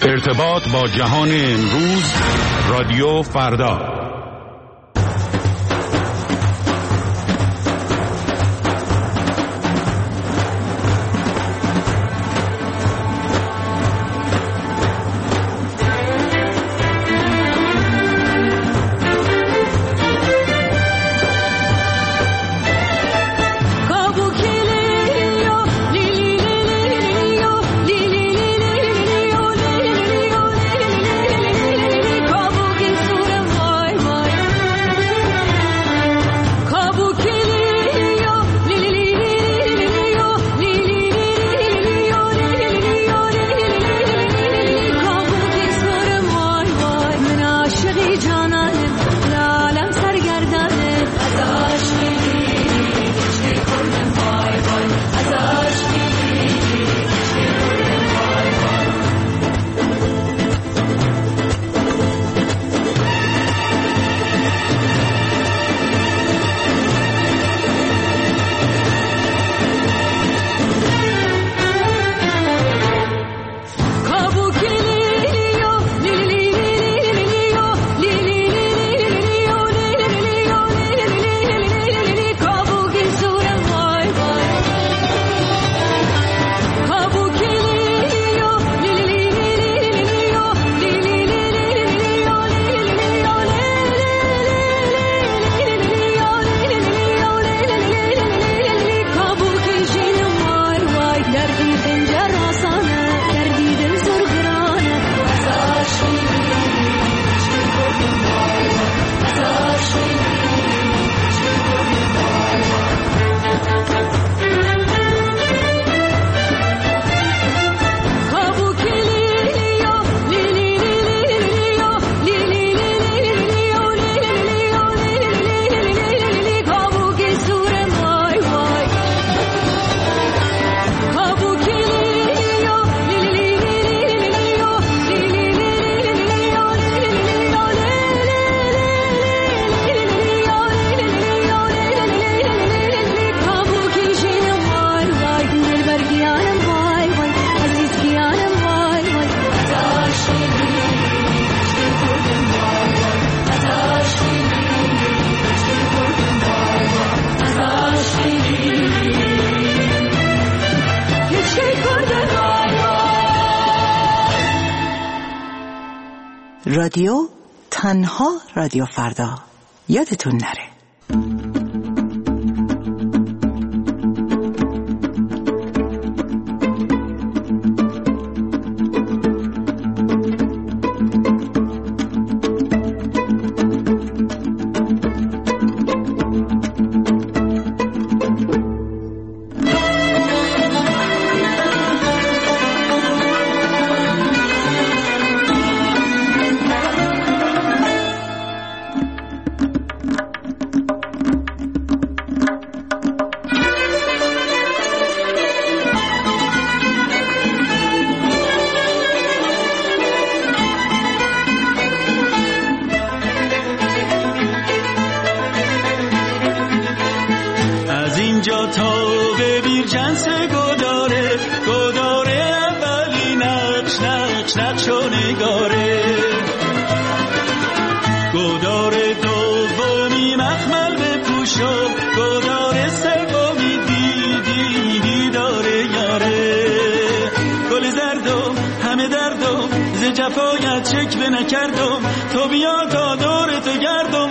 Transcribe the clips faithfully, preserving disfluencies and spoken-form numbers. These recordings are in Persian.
ارتباط با جهان امروز، رادیو فردا. رادیو تنها رادیو فردا، یادتون نره. جفایت شکوه نکردم، تو بیا تا دور تو گردم.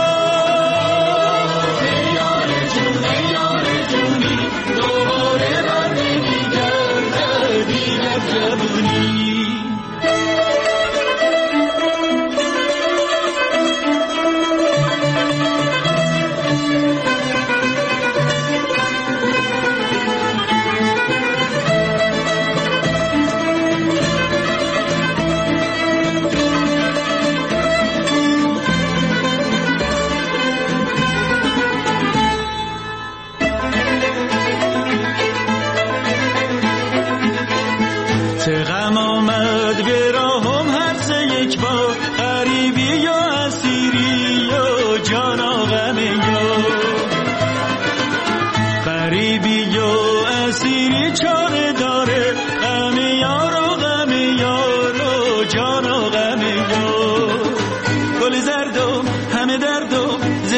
آه یار جونی یار جونی، دوباره بر نمیگرده دیگر جوونی. اسیری چاره داره، غم یارو غم یارو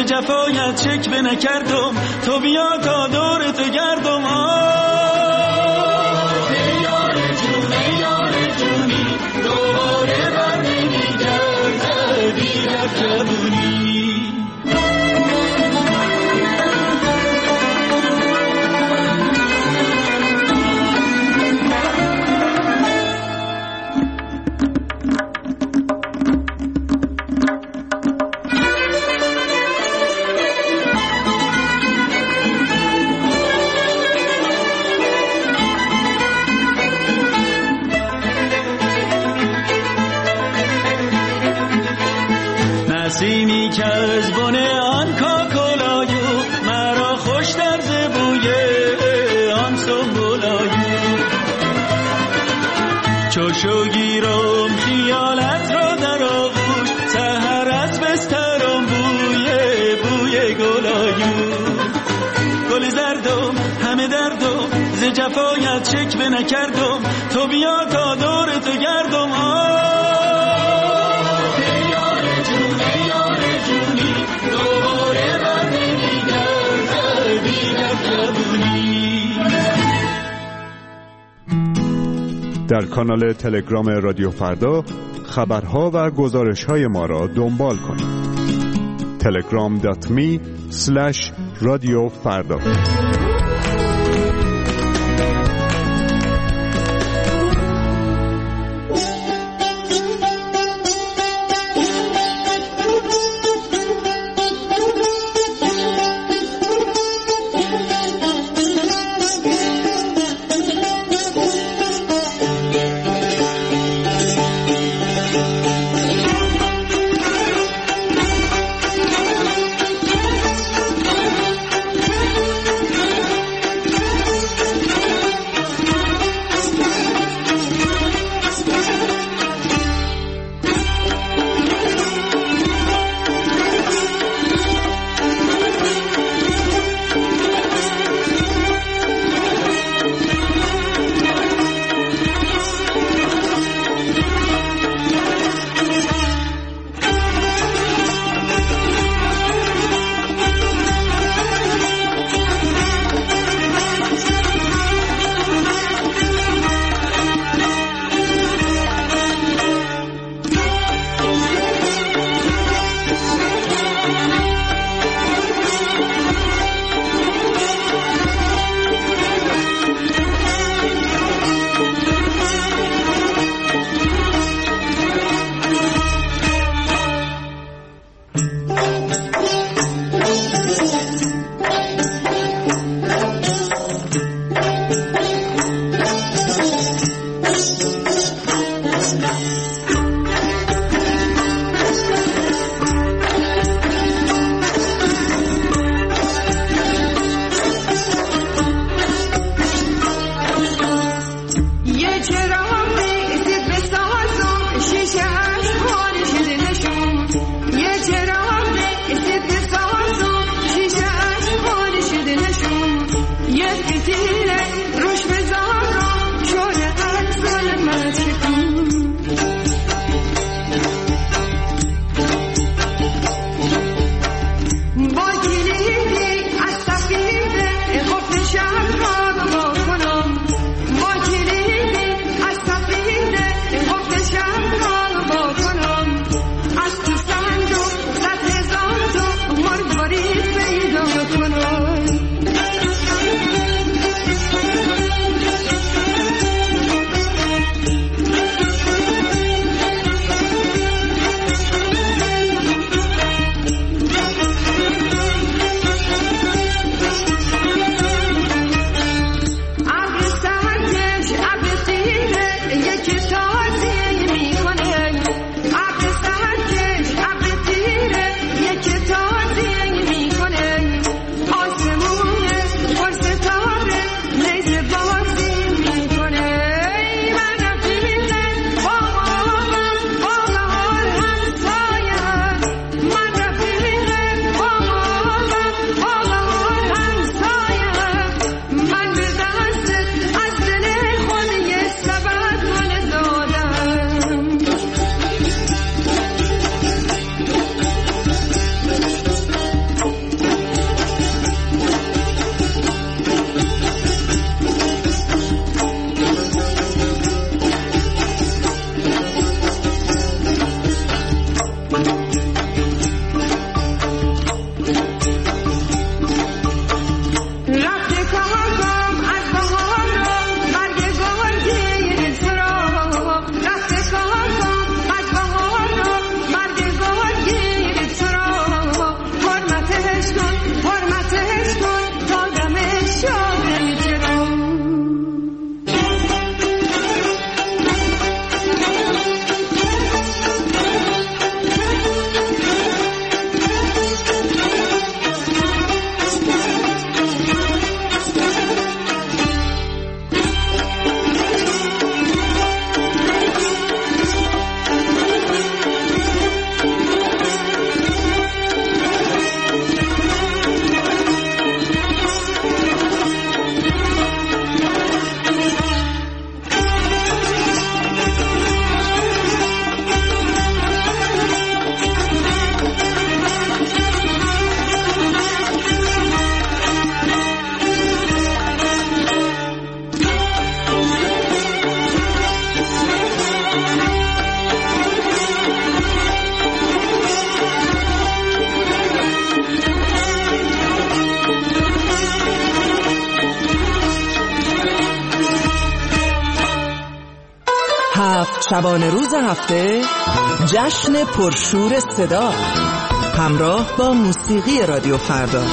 جفایت شکوه نکردم، تو بیا تا دور تو گردم. ای یار جون ای یار جونی، دوباره بر نمیگرده دیر از جوونی. نسیمی که از بنه آن کاکلایو، مرا خوش در زبوی آن سنبولایو. چوشو گیرم خیالت را در آغوش، سحر از بسترم بوی بوی گلایو. گل زردم همه دردم، ز جفایت شکوه نکردم، تو بیا تا دور تو گردم. در کانال تلگرام رادیو فردا خبرها و گزارش‌های ما را دنبال کنید. تلگرام دات می اسلش رادیو فردا. هفت شبانه روز هفته جشن پرشور صدا همراه با موسیقی رادیو فردا.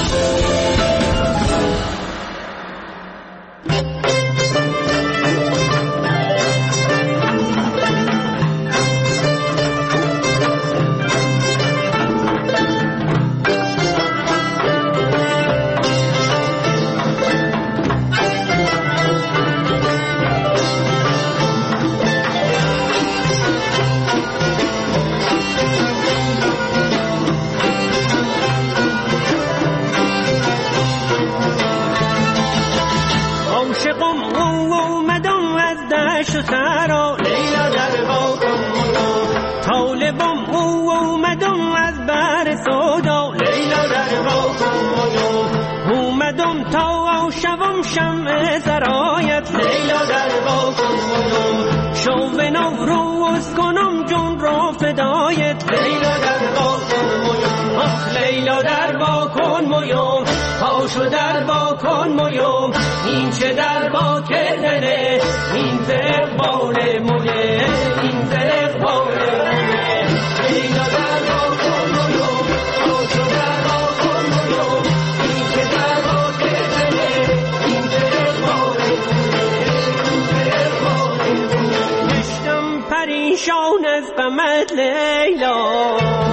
این چه در با کردنه این زرق باره مونه این زرق باره مونه لیلا در با کن مویوم آشو در با کن مویوم این چه در با کردنه این زرق باره مونه این زرق باره مونه گشتم پریشان از غمت لیلا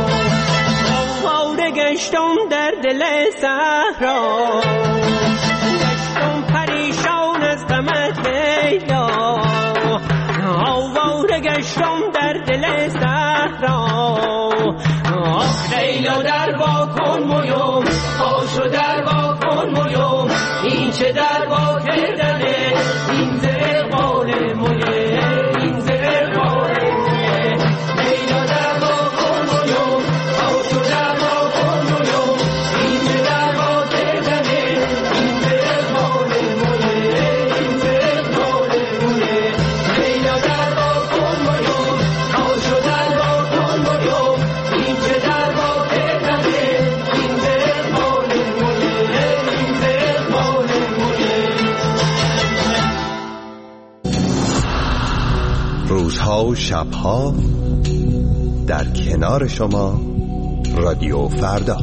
آواره گشتم در دل صحرا گشتم در دل صحرا آخ لیلا در با کن مویوم آشو در با کن مویوم این چه در با کردنه این زرق باره مویه این زرق باره مویه لیلا در با کن مویوم آشو در با کن مویوم این چه در با کردنه این زرق باره مویه این زرق باره مویه لیلا در روزها و شبها در کنار شما رادیو فردا.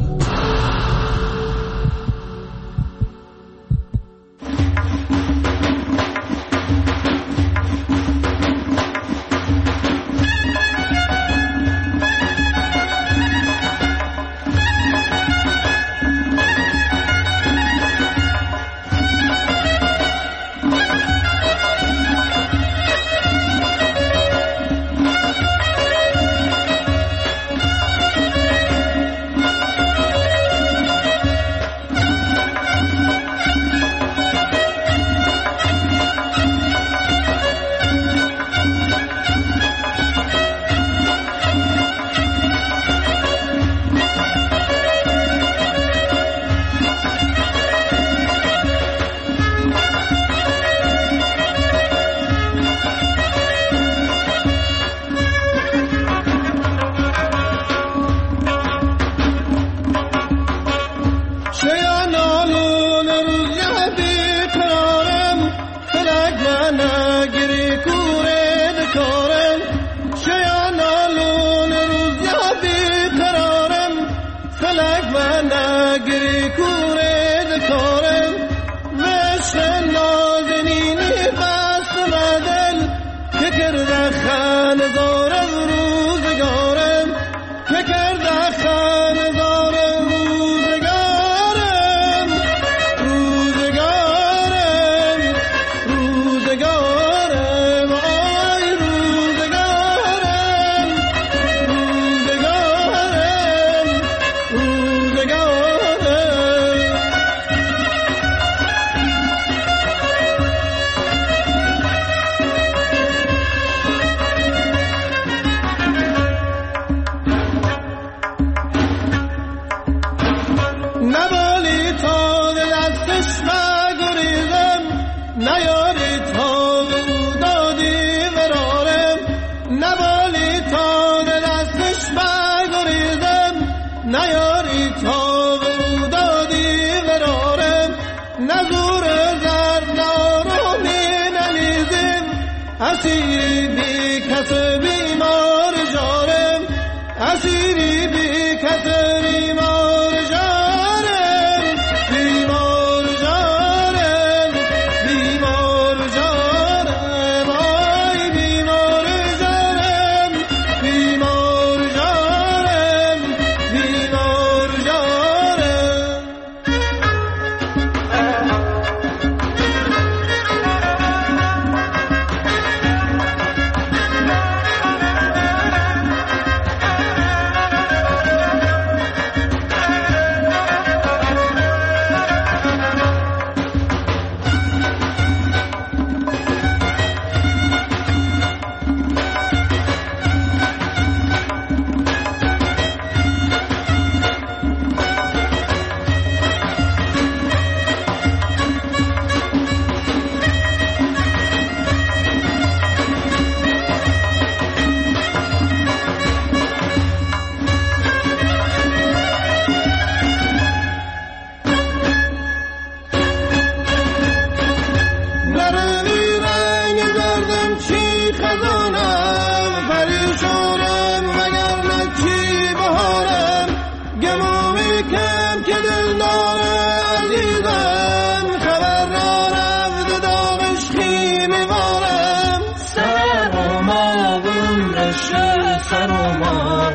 اسیر بی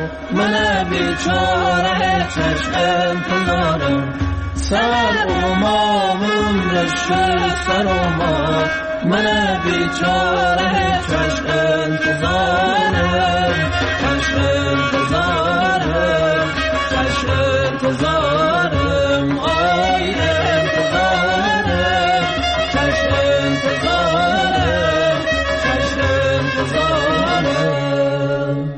من بیچاره چشم انتظارم سر و مامون رشته سر و ما من بیچاره چشم انتظارم چشم انتظارم چشم انتظارم آی انتظارم چشم انتظارم چشم انتظارم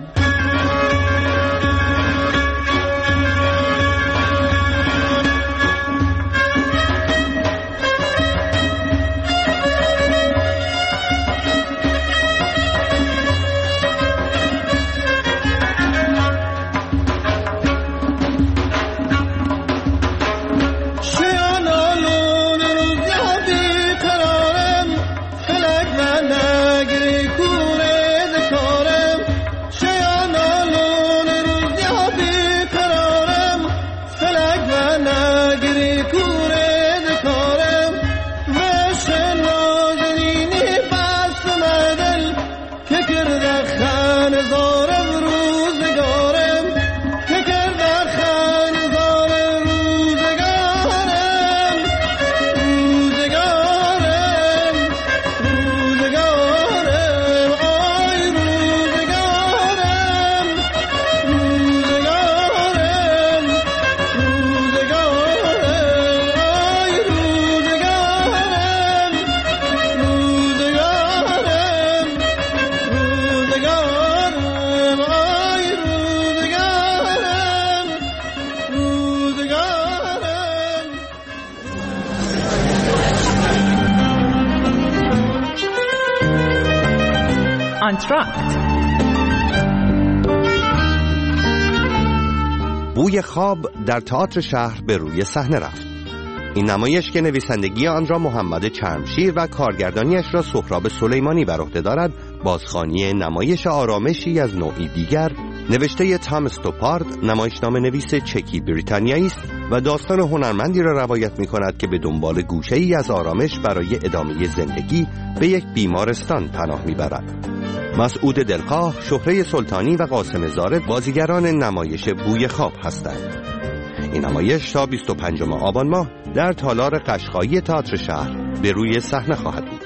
بوی خواب در تئاتر شهر به روی صحنه رفت. این نمایش که نویسندگی آن را محمد چرمشیر و کارگردانیش را سهراب سلیمانی بر عهده دارد، بازخوانی نمایش آرامشی از نوعی دیگر نوشته تام استوپارد، نمایشنامه نویس چکی بریتانیایی است و داستان هنرمندی را روایت می‌کند که به دنبال گوشه‌ای از آرامش برای ادامه زندگی به یک بیمارستان پناه می‌برد. مسعود دلخواه، شهره سلطانی و قاسم زارد بازیگران نمایش بوی خواب هستند. این نمایش تا بیست و پنجم آبان ماه در تالار قشقایی تئاتر شهر به روی صحنه خواهد بود.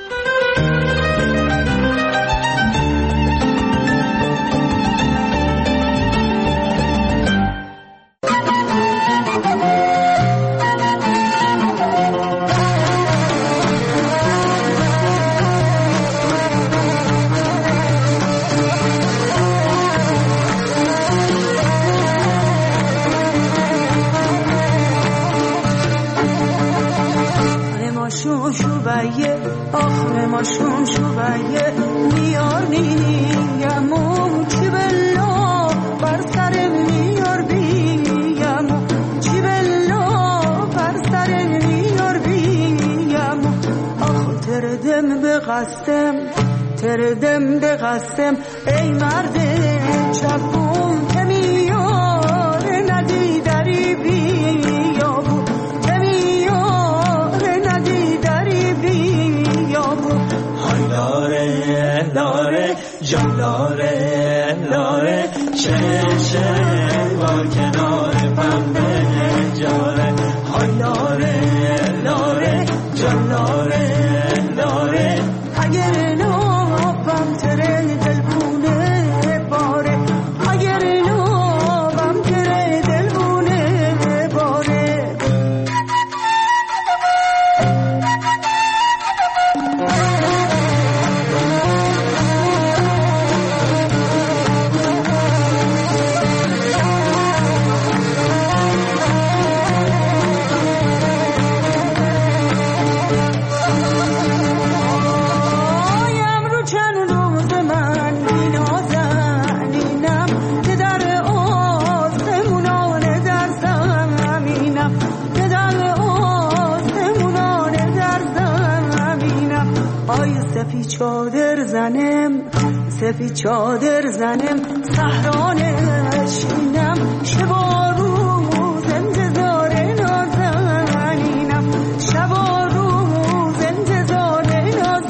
آخر ماشون شویه میار نیمو چی بلا بر سر میار بیمو چی بلا بر سر میار بیمو آخ تردم به قسم تردم به قسم ای مرد چپون که میار ندی داری بیابو لاره لاره جان لاره لاره چشه بار کنار پنبه جاره های لاره لاره جان لاره لاره اگر نوبم تره دلبونه باره اگر نوبم تره دلبونه باره سفی چادر زنم سفی چادر زنم صحرانشینم شبا روز انتظار نازنینم شبا روز انتظار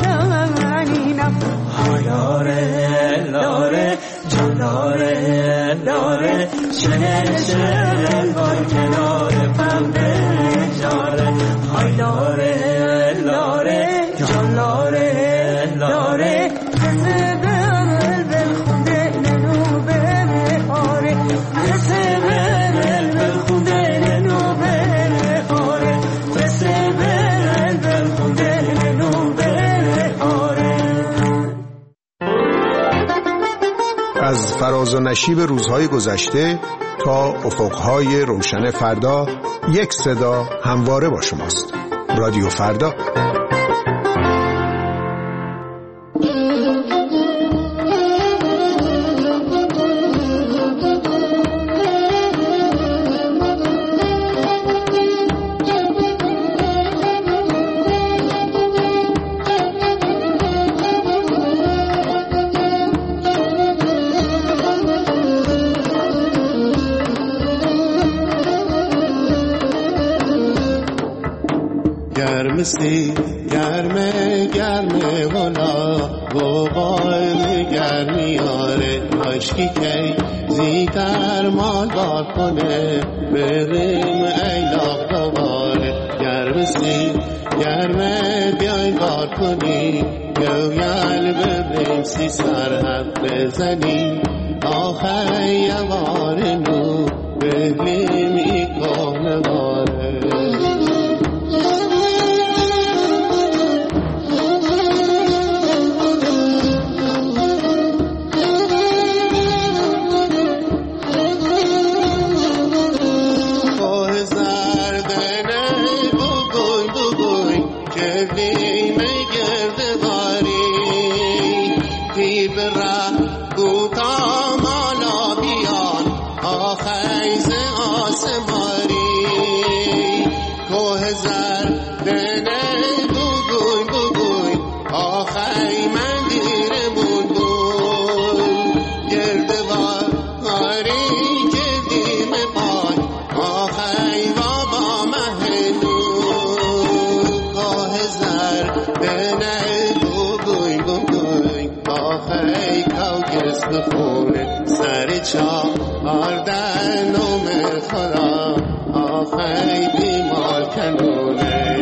نازنینم لاره لاره جان لاره لاره چنل چنل بار کنار پنبه جاره های لاره لاره جان لاره لاره حسه بمل بخونده ننوبه مهاره حسه بمل بخونده ننوبه مهاره حسه بمل بخونده ننوبه مهاره. از فراز و نشیب روزهای گذشته تا افقهای روشن فردا، یک صدا همواره با شماست. رادیو فردا. گرمسی گرمه گرمه والا بوقال گرمی آره عشقی که زیتر مال بار کنه بریم ایلاق دوباره. گرمسی گرمه بیای بار کنی گویل بریم سی سرحد بزنی آخه یوار نو بریم ای کهنه باره. سر چهار در نوم خدا آخری بیمار کنونه.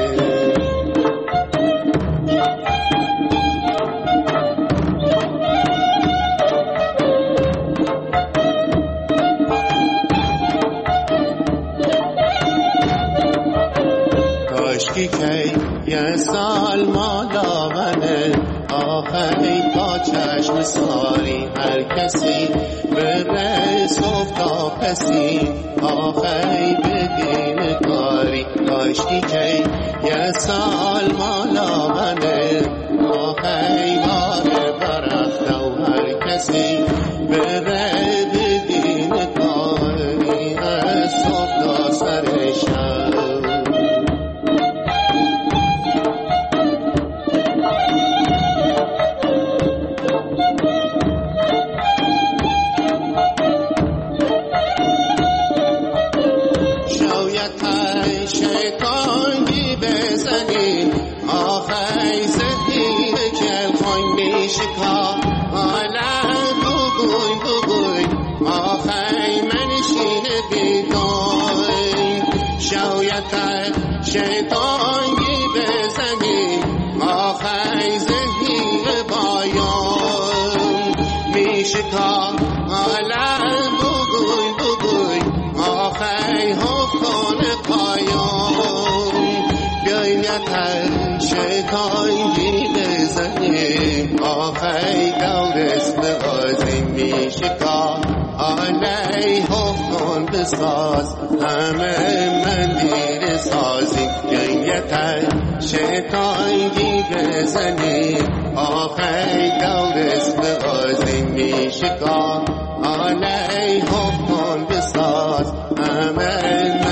کاشکی که یه سال ما داغنه آخری تا چشم ساری هر کسی بره صبح تا پسی آخری بدین کاری. کاشکی که یه سال مالا منه آخری باره برخته و هر کسی بره بدین کاری از صبح تا سر شب. شیطانی بزنی آخری زهی بایان میشکا عالم بگوی بگوی آخری حفظان پایان. بیایتر شیطانی بزنی آخری دورست بغازی میشکا آلی حفظان بساز همه مندیر سازی. گنگتر شیطانی بزنی آخری دورست بغازی میشکا آلی حفظان بساز همه